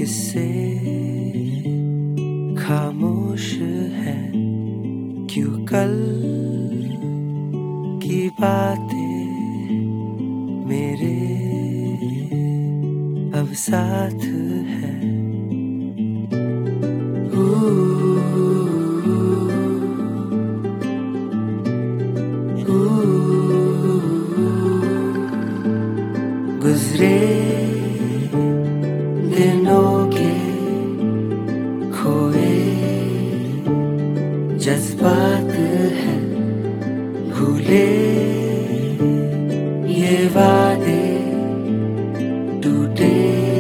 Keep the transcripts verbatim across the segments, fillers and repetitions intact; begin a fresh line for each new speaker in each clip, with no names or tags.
किस्से खामोश है, क्यों कल की बातें मेरे अब साथ है। गुजरे दिनों के खोए जज्बात है, भूले ये वादे टूटे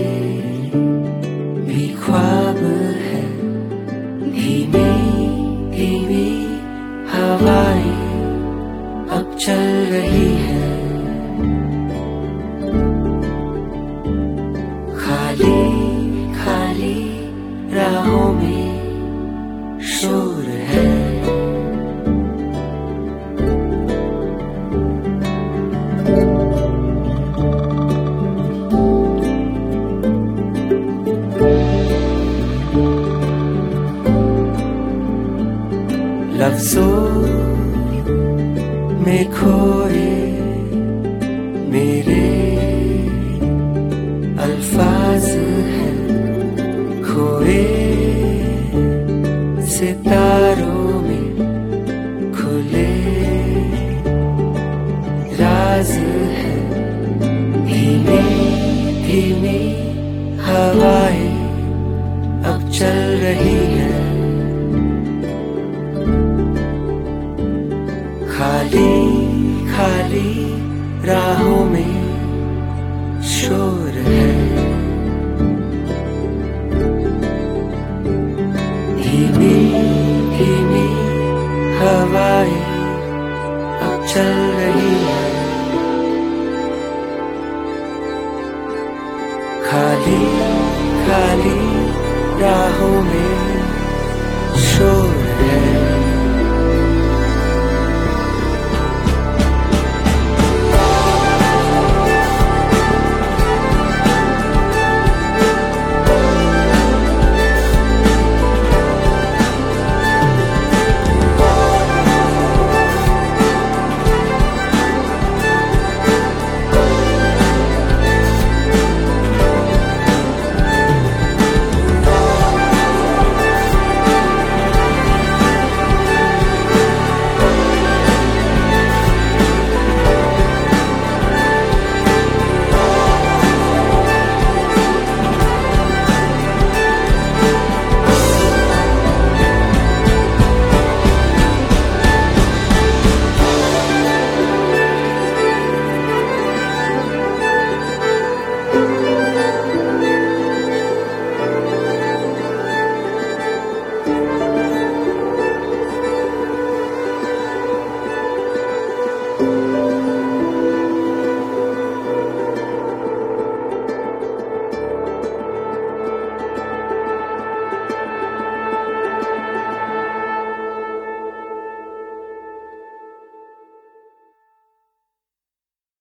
भी ख्वाब है। धीमी धीमी हवाएं अब चल रही है, खाली खाली राहों में शोर है। लफ्जों में खोए मेरे अल्फाज हैं, खोए सितारों में खुले राज है। धीमी धीमी हवाएं अब चल रही है, खाली खाली राहों में शोर है। धीमी धीमी हवाएं अब चल रही है, खाली खाली राहों में शोर।